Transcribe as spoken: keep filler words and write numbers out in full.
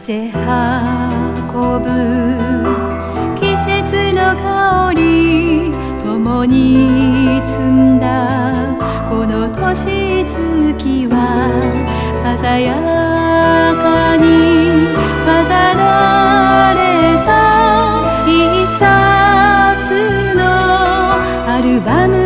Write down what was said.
風運ぶ季節の香り共に摘んだこの年月は鮮やかに飾られた一冊のアルバム